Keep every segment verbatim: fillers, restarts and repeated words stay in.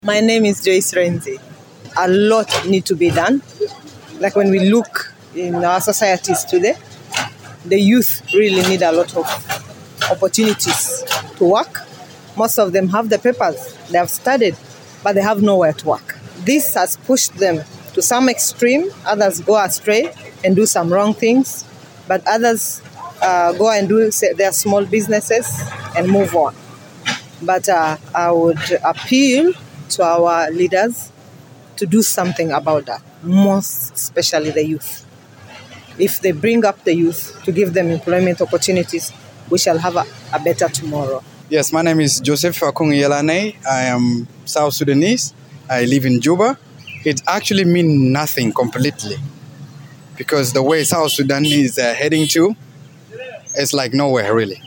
My name is Joyce Renzi. A lot need to be done. Like when we look in our societies today, the youth really need a lot of opportunities to work. Most of them have the papers, they have studied, but they have nowhere to work. This has pushed them to some extreme. Others go astray and do some wrong things, but others uh, go and do their small businesses and move on. But uh, I would appeal to our leaders to do something about that, most especially the youth. If they bring up the youth to give them employment opportunities, we shall have a, a better tomorrow. Yes, my name is Joseph Akung Yelane. I am South Sudanese. I live in Juba. It actually means nothing completely because the way South Sudan is uh, heading to, it's like nowhere really.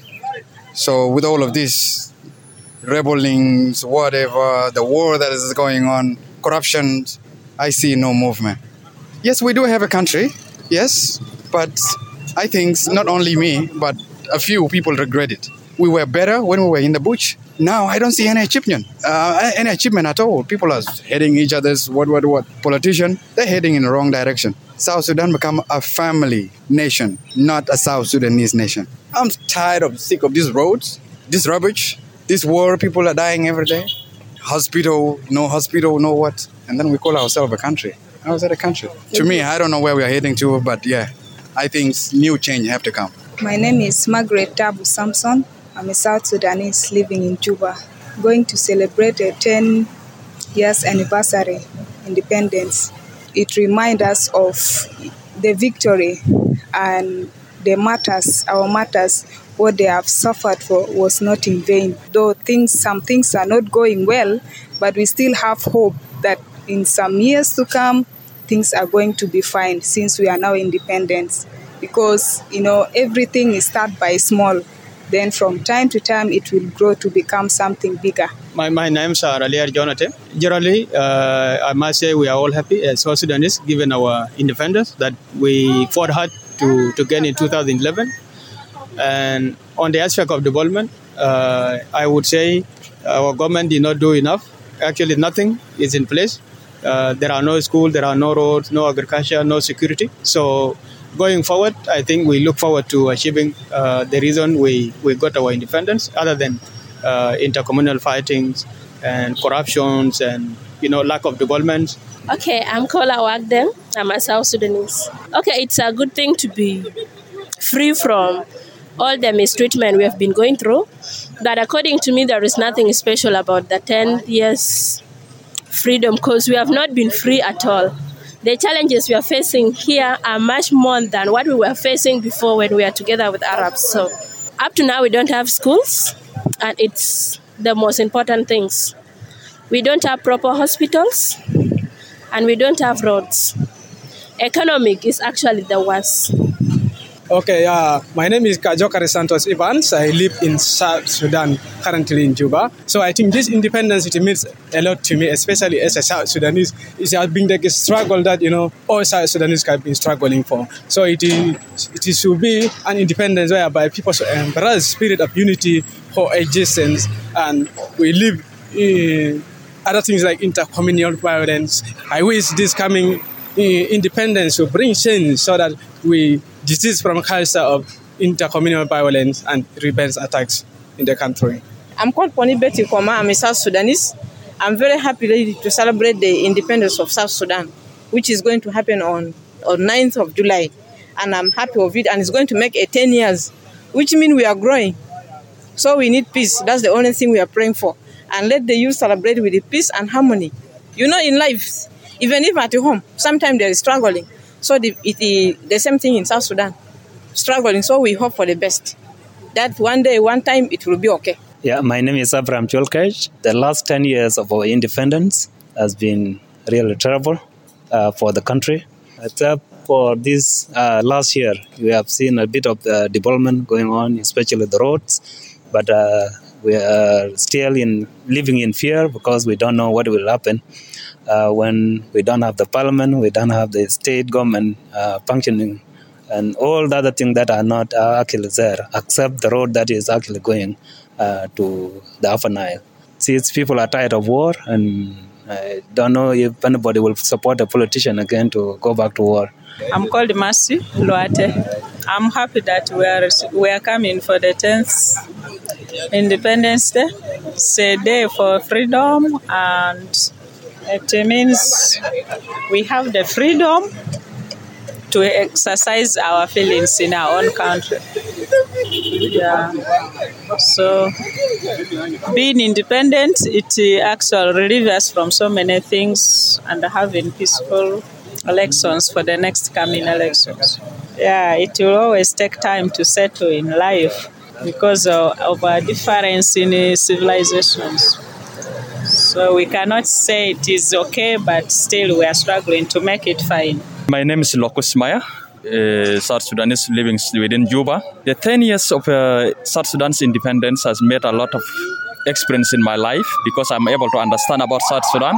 So with all of this rebellings, whatever, the war that is going on, corruption, I see no movement. Yes, we do have a country, yes, but I think not only me, but a few people regret it. We were better when we were in the bush. Now I don't see any achievement, uh, any achievement at all. People are heading each other's what, what, what. Politicians, they're heading in the wrong direction. South Sudan become a family nation, not a South Sudanese nation. I'm tired of, sick of these roads, this rubbish, this war. People are dying every day. Hospital, no hospital, no what. And then we call ourselves a country. How is that a country? To me, I don't know where we are heading to, but yeah, I think new change have to come. My name is Margaret Tabu Samson. I'm a South Sudanese living in Juba, going to celebrate a ten years anniversary independence. It reminds us of the victory and the martyrs, our martyrs, what they have suffered for was not in vain. Though things, some things are not going well, but we still have hope that in some years to come, things are going to be fine since we are now independent. Because, you know, everything is started by small. Then from time to time, it will grow to become something bigger. My, my name is Ralier Jonathan. Generally, uh, I must say we are all happy as South Sudanese, given our independence that we fought hard to, to gain in two thousand eleven. And on the aspect of development, uh, I would say our government did not do enough. Actually, nothing is in place. Uh, there are no schools, there are no roads, no agriculture, no security. So going forward, I think we look forward to achieving uh, the reason we, we got our independence, other than uh, intercommunal fightings and corruptions and, you know, lack of development. Okay, I'm Kola Wagdem. I'm a South Sudanese. Okay, it's a good thing to be free from all the mistreatment we have been going through. But according to me, there is nothing special about the ten years freedom because we have not been free at all. The challenges we are facing here are much more than what we were facing before when we were together with Arabs. So up to now, we don't have schools, and it's the most important things. We don't have proper hospitals, and we don't have roads. Economic is actually the worst. Okay, uh, my name is Kajokare Santos Evans. I live in South Sudan, currently in Juba. So I think this independence, it means a lot to me, especially as a South Sudanese. It has been like a struggle that, you know, all South Sudanese have been struggling for. So it is, it is to be an independence whereby people embrace spirit of unity for existence, and we live in other things like intercommunal violence. I wish this coming independence will bring change so that we desist from a culture of intercommunal violence and revenge attacks in the country. I'm called Poni Betty Koma. I'm a South Sudanese. I'm very happy to celebrate the independence of South Sudan, which is going to happen on, on ninth of July. And I'm happy of it. And it's going to make a ten years, which means we are growing. So we need peace. That's the only thing we are praying for. And let the youth celebrate with the peace and harmony. You know, in life, even if at home, sometimes they are struggling. So the, it, the same thing in South Sudan, struggling. So we hope for the best. That one day, one time, it will be okay. Yeah, my name is Abraham Cholkaj. The last ten years of our independence has been really terrible uh, for the country. Except for this uh, last year, we have seen a bit of uh, development going on, especially the roads. But uh, we are still in living in fear because we don't know what will happen. Uh, when we don't have the parliament, we don't have the state government uh, functioning, and all the other things that are not uh, actually there, except the road that is actually going uh, to the Upper Nile. sees people are tired of war, and I don't know if anybody will support a politician again to go back to war. I'm called Mercy Luate. I'm happy that we are we are coming for the tenth Independence Day. It's a day for freedom, and it means we have the freedom to exercise our feelings in our own country. Yeah. So being independent, it actually relieves us from so many things, and having peaceful elections for the next coming elections. Yeah, it will always take time to settle in life because of, of our difference in civilizations. So we cannot say it is okay, but still we are struggling to make it fine. My name is Lokus Maya, uh, South Sudanese living within Juba. The ten years of uh, South Sudan's independence has made a lot of experience in my life because I'm able to understand about South Sudan.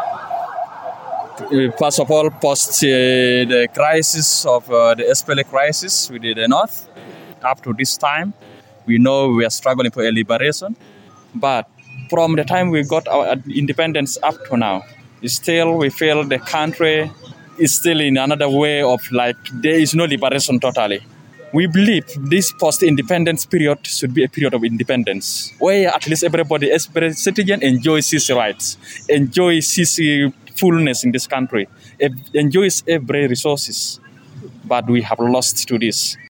Uh, first of all, post uh, the crisis of uh, the S P L A crisis within the North, up to this time, we know we are struggling for a liberation. But from the time we got our independence up to now, still we feel the country is still in another way of like there is no liberation totally. We believe this post-independence period should be a period of independence, where at least everybody, every citizen enjoys his rights, enjoys his fullness in this country, enjoys every resources. But we have lost to this.